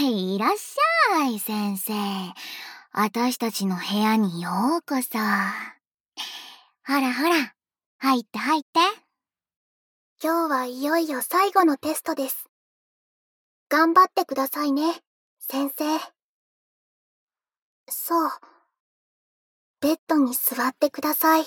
いらっしゃい、先生。私たちの部屋にようこそ。ほらほら、入って入って。 今日はいよいよ最後のテストです。頑張ってくださいね、先生。そう。ベッドに座ってください。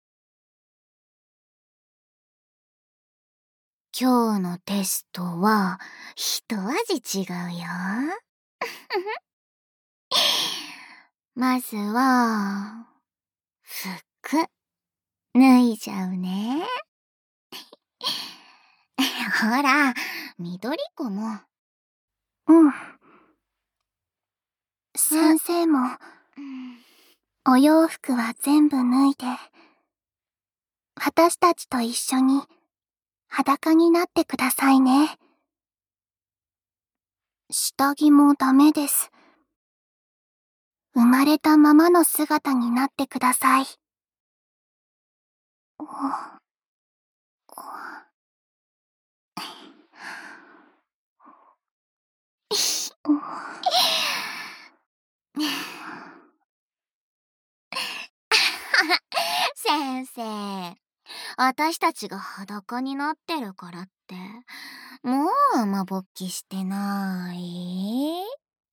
今日のテストは一味違うよ。まずは、服、脱いじゃうね。ほら、緑子も。 うん。先生も、お洋服は全部脱いで、私たちと一緒に裸になってくださいね。下着もダメです。生まれたままの姿になってください。 先生、私たちが裸になってるからって、もう雨ぼっきしてない？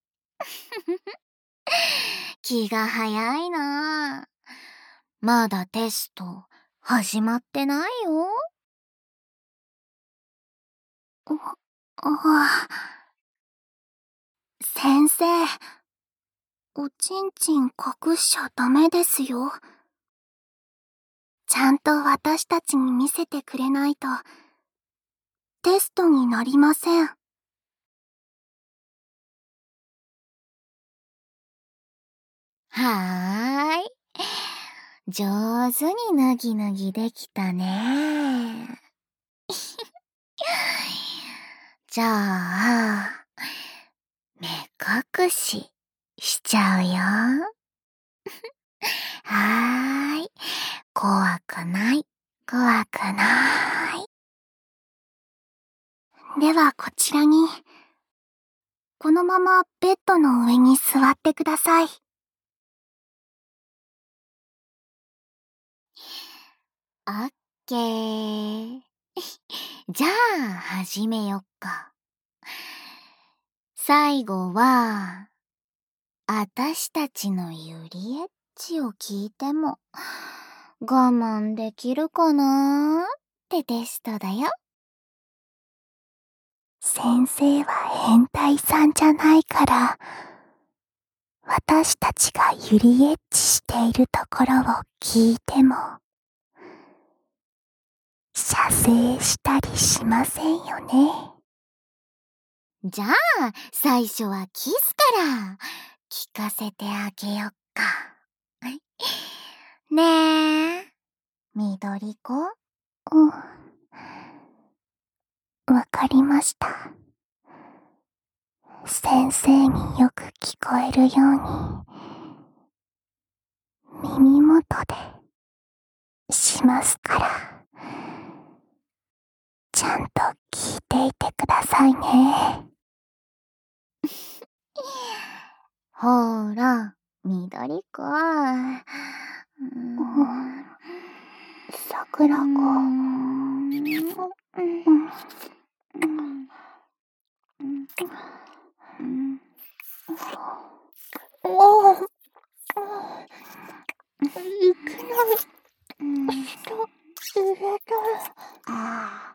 気が早いな。まだテスト始まってないよ。 先生、おちんちん隠しちゃダメですよ。ちゃんと私たちに見せてくれないと、テストになりません。 はーい。上手に脱ぎ脱ぎできたね。じゃあ、目隠ししちゃうよ。はーい。怖くない。怖くない。 ではこちらに、このままベッドの上に座ってください。 オッケー。じゃあ、始めよっか。最後は、あたしたちのゆりエッチを聞いても、我慢できるかなーってテストだよ。 先生は変態さんじゃないから、私たちがゆりエッチしているところを聞いても、射精したりしませんよね。 じゃあ、最初はキスから聞かせてあげよっか。ねえ、緑子？ わかりました。先生によく聞こえるように、耳元でしますから、ちゃんと聞いていてくださいね。 ほら、緑子。 桜子。いきなり、人入れたら。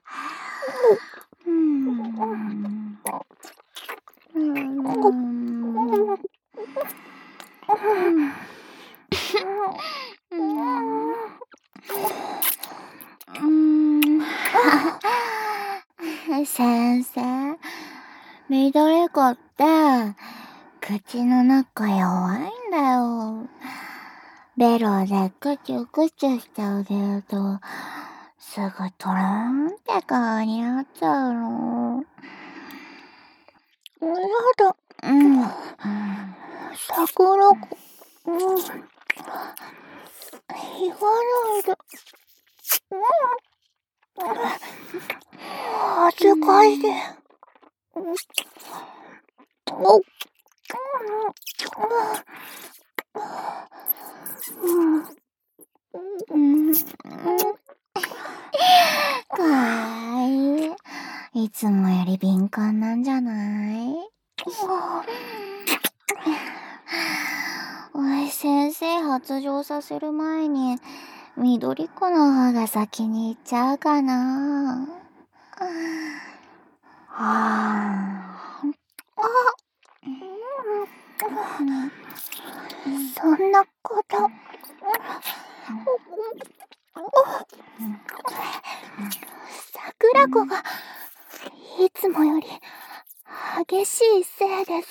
先生、緑子って、口の中弱いんだよ。ベロでクチュクチュしてあげると、すぐトロンって顔になっちゃうの。 やだ。桜子。言わないで。恥ずかしい。 かわいい。いつもより敏感なんじゃない？おい、先生発情させる前に、緑子の方が先に行っちゃうかな。 そんなこと。桜子がいつもより激しいせいです。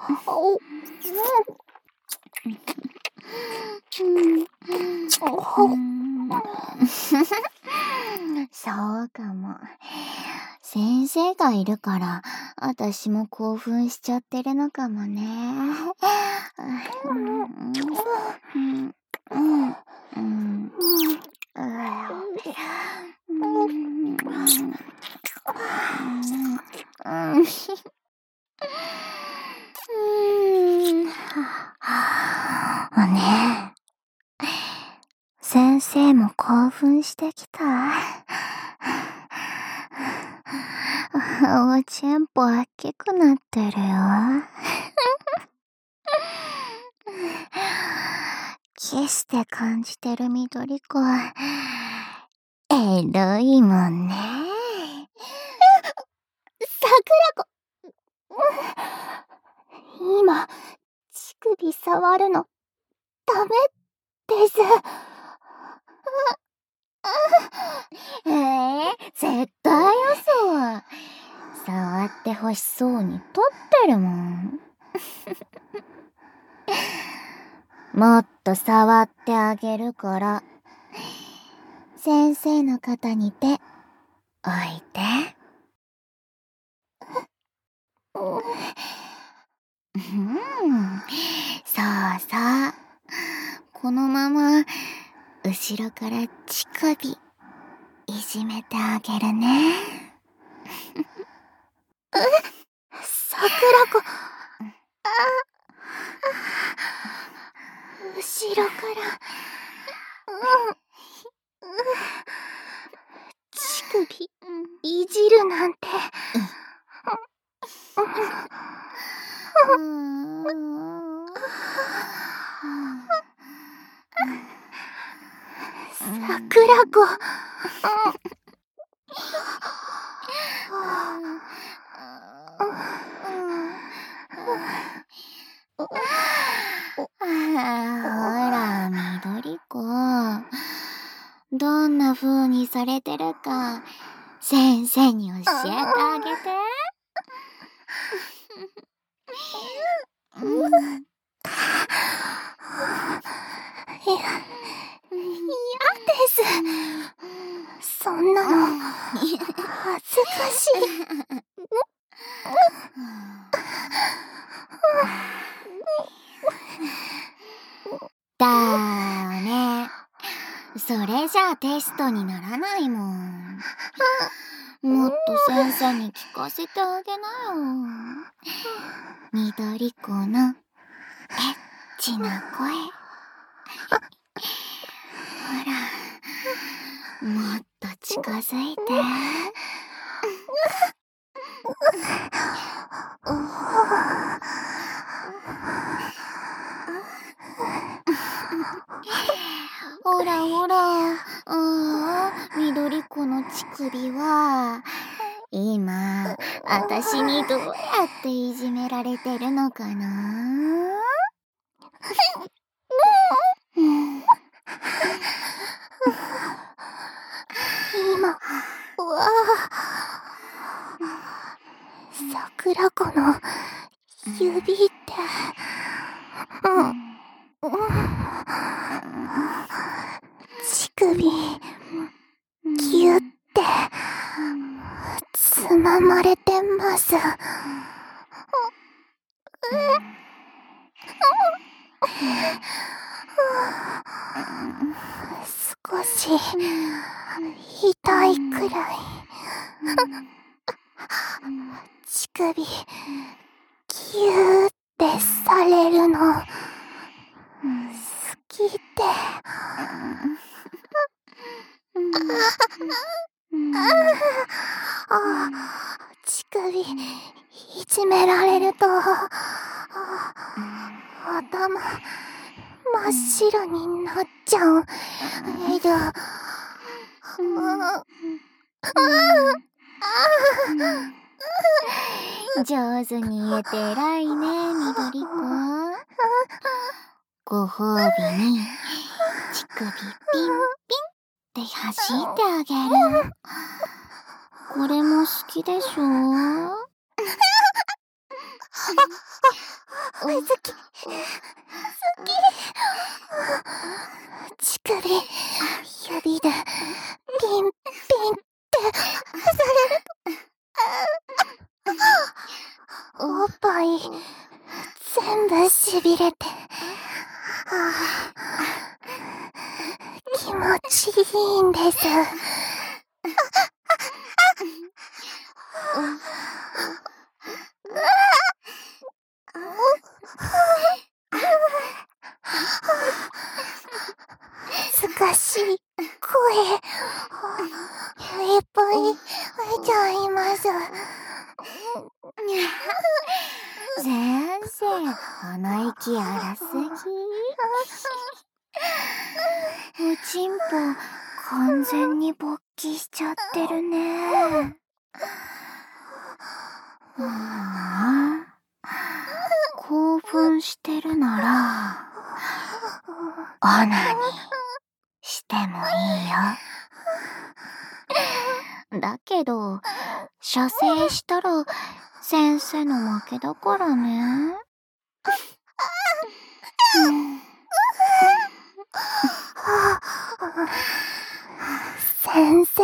そうかも。先生がいるから、私も興奮しちゃってるのかもね。 ねえ、先生も興奮してきた。おちんぽ大きくなってるよ。キスで感じてる緑子、エロいもんね。桜子、今、乳首触るの、ダメです。 絶対嘘。触ってほしそうに撮ってるもん。もっと触ってあげるから。先生の肩に手置いて。そうそう。このまま後ろから乳首いじめてあげるね。 桜子、後ろから、乳首いじるなんて。桜子。 ほら、緑子。どんな風にされてるか、先生に教えてあげて。 嫌です。そんなの、恥ずかしい。 だね。それじゃあテストにならないもん。もっと先生に聞かせてあげなよ。緑子のエッチな声。ほら、もっと近づいて。ほらほら、緑子の乳首は、今、私にどうやっていじめられてるのかな？ 今、桜子の指って、乳首、ぎゅってつままれてます。少し痛いくらい。乳首ぎぎゅーってされるの、好きって。乳首、いじめられると、頭、真っ白になっちゃう。 上手に言えて偉いね、緑子。ご褒美に、乳首ピンピンって走ってあげる。これも好きでしょ？ 好き。乳首、指で、ピンピンってされると、おっぱい、全部しびれて、気持ちいいんです。難しい声、いっぱい出ちゃいます。 先生、鼻息荒すぎ。おちんぽ、完全に勃起しちゃってるね。興奮してるなら、オナにしてもいいよ。だけど、射精したら先生の負けだからね。 先生、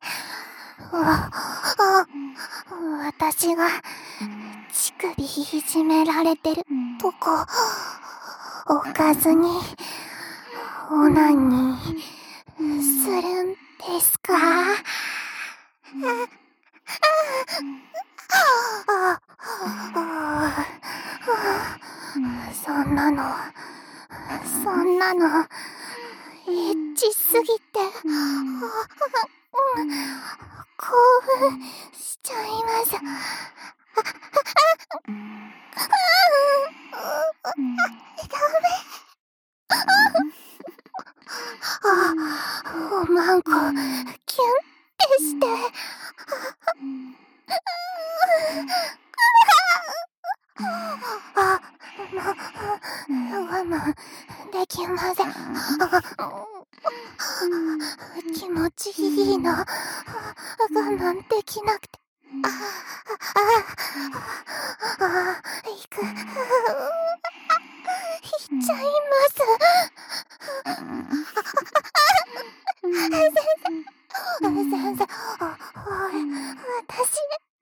私が乳首いじめられてるとこ、置かずにオナニーするんですか？そんなの、エッチすぎて、興奮しちゃいます。おまんこ、キュンってして。我慢できません。気持ちいいの。我慢できなくて。行く。行っちゃいます。先生、私、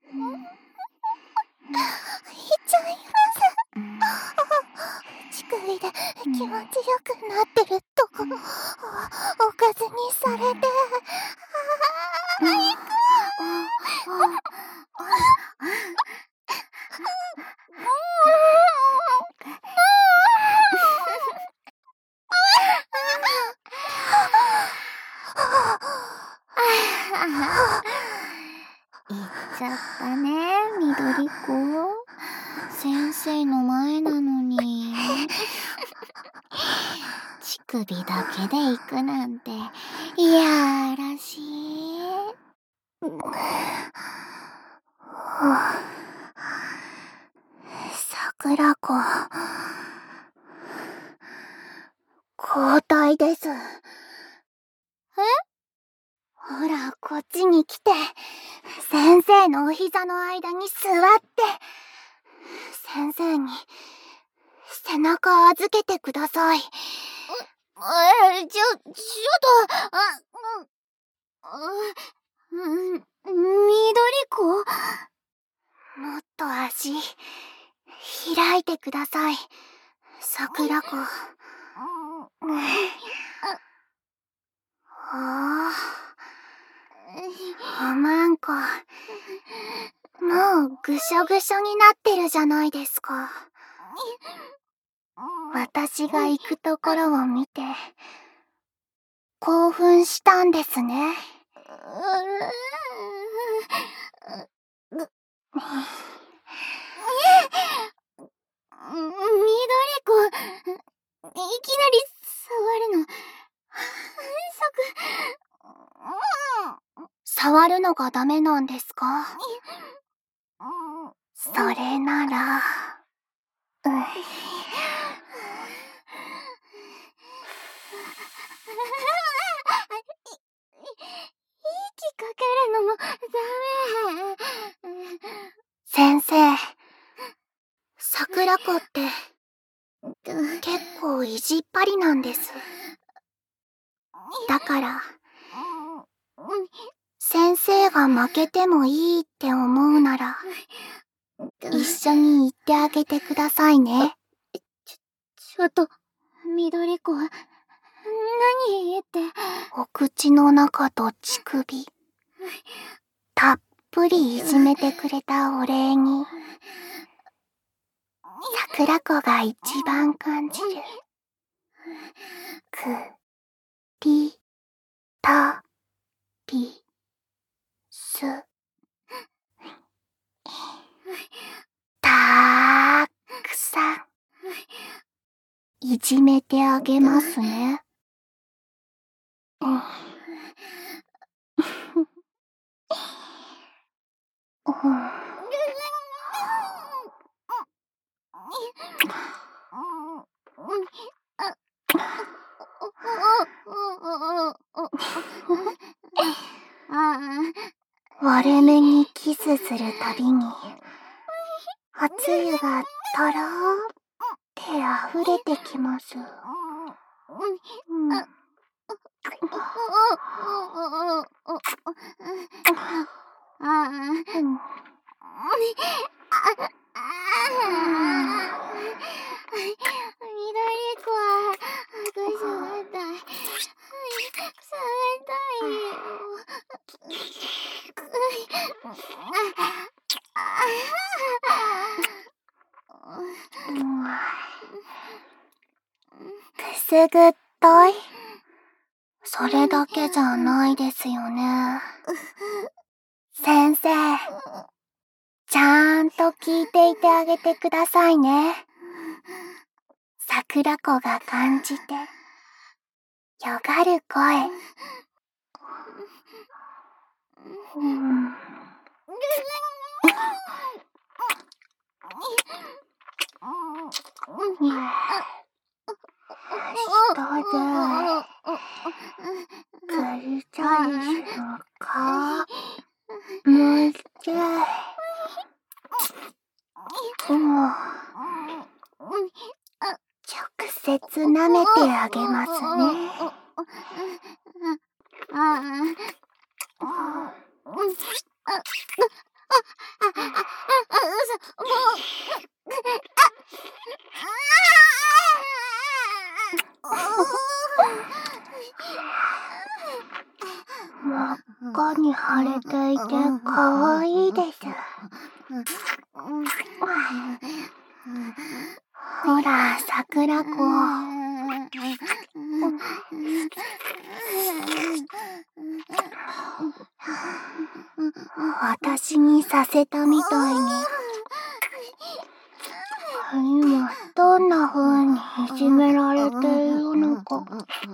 行っちゃいます。乳首で気持ちよくなってるとこ、おかずにされて、 言っちゃったね、緑子。先生の前なのに。乳首だけで行くなんて、いやらしい。 桜子、交代です。ほら、こっちに来て、先生のお膝の間に座って、先生に、背中預けてください。 ちょっと、緑子？ もっと足、開いてください、桜子。おまんこ、 もうぐしょぐしょになってるじゃないですか。私が行くところを見て、興奮したんですね。 緑子、いきなり触るの、 触るのがダメなんですか？それなら、 息かけるのもダメ。 先生、桜子って結構意地っ張りなんです。だから、先生が負けてもいいって思うなら、一緒に行ってあげてくださいね。 ちょっと、緑子、何って。 お口の中と乳首、たっぷりいじめてくれたお礼に、桜子が一番感じる。く、り、た、り、す。たくさん、いじめてあげますね。割れ目にキスするたびに、熱湯がとろーって溢れてきます。 緑子は、私冷たい。冷たいよ。 くすぐったい。それだけじゃないですよね。先生、ちゃんと聞いていてあげてくださいね。桜子が感じて、よがる声。下で、くりたりすのか、むいて、直接舐めてあげますね。真っ赤に腫れていてかわいいです。ほら、桜子。私にさせたみたいに。今、どんな風にいじめられているのか。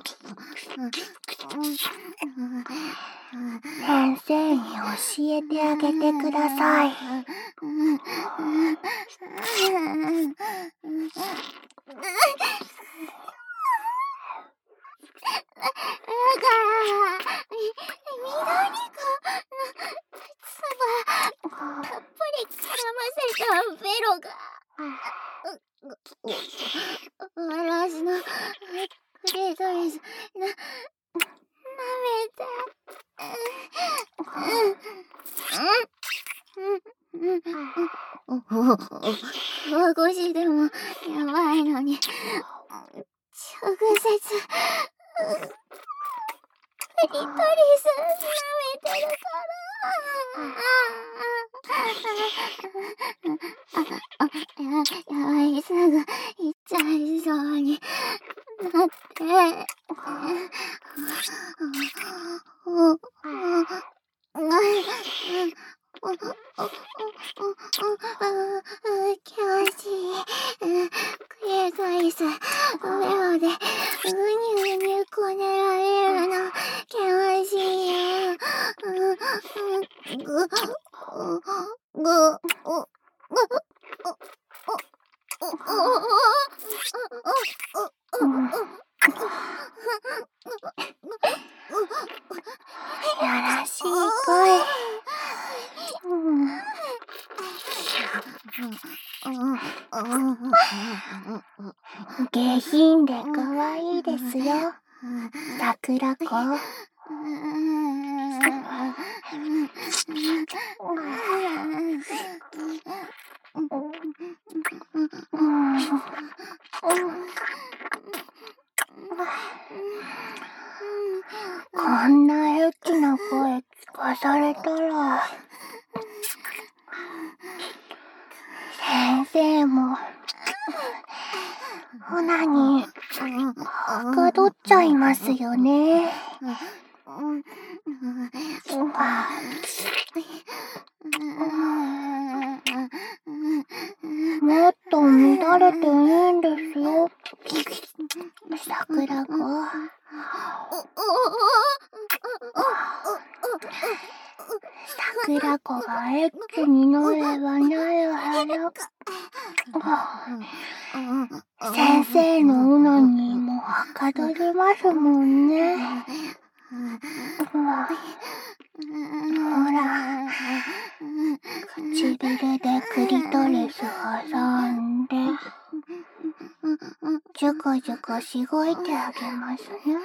先生に教えてあげてください。 たっぷり絡ませたベロが。私のクリトリス、舐めて。腹越しでもやばいのに、直接、クリトリス舐めてるから。 やばい、すぐ行っちゃいそうになって。気持ちいい。繰り返す。ベロでうにゅうにゅこねられるの気持ちいいよ。 やらしい声。下品で可愛いですよ、桜子。こんなエッチな声聞かされたら、先生もオナニーはかどっちゃいますよね。もっと乱れていいんですよ、桜子。桜子がエッチになればなるほど、先生のオナニーもはかどりますもんね。ほら、唇でクリトリス挟んで、ジュコジュコしごいてあげますね。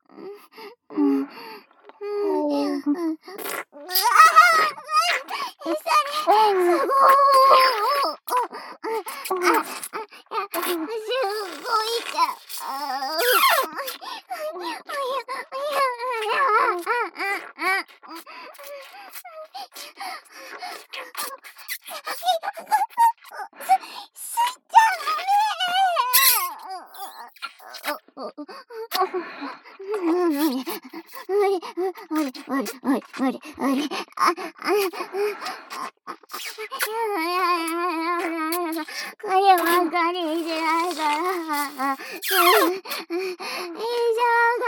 こればかりしないから。以上から。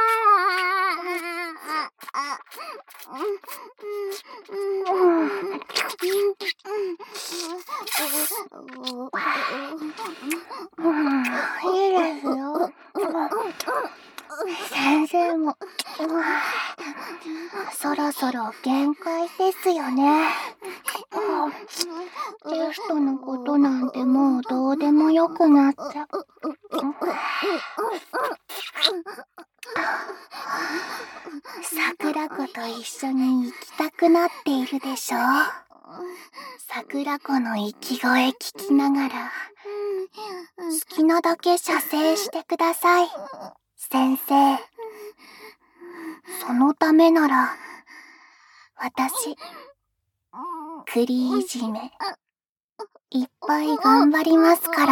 いいですよ。先生も、そろそろ限界ですよね。テストのことなんてもうどうでもよくなっちゃう。桜子と一緒に行きたくなっているでしょ。桜子の息声聞きながら、好きなだけ射精してください、先生。そのためなら、私、栗いじめ、いっぱい頑張りますから。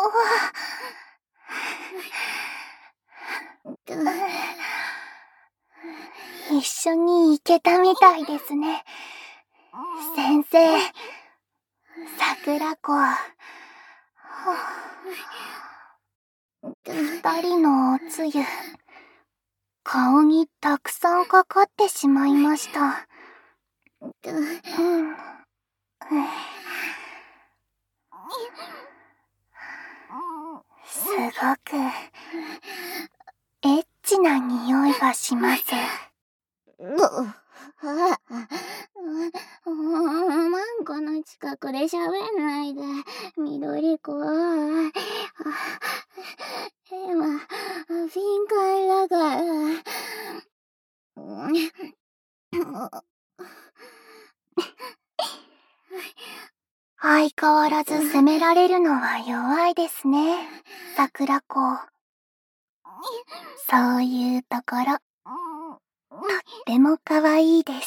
一緒に行けたみたいですね。先生、桜子。二人のおつゆ、顔にたくさんかかってしまいました。すごく、エッチな匂いがします。 マンコの近くで喋んないで。緑子。今、敏感だから。 相変わらず責められるのは弱いですね、桜子。そういうところ、とっても可愛いです。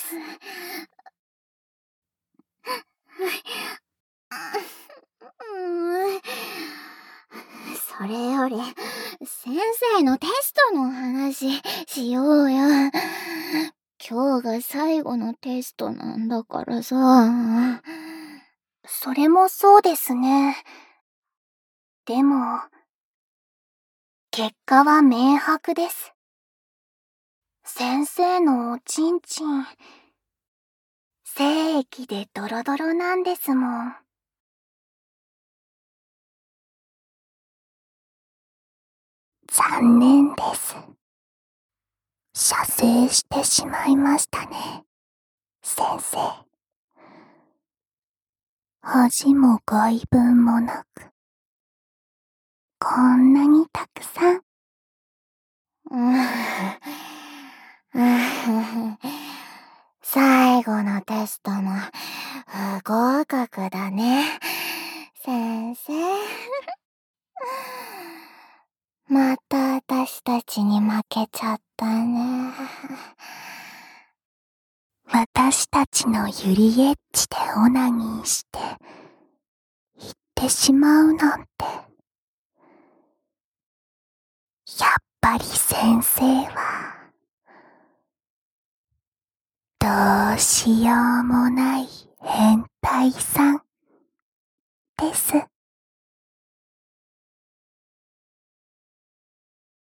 それより、先生のテストの話しようよ。今日が最後のテストなんだからさ。 それもそうですね。でも、結果は明白です。先生のおちんちん、精液でドロドロなんですもん。残念です。射精してしまいましたね、先生。恥も外聞もなく、こんなにたくさん。 最後のテストも不合格だね、先生。また私たちに負けちゃったね。 私たちのユリエッジでオナニーして行ってしまうなんて。やっぱり先生はどうしようもない変態さんです。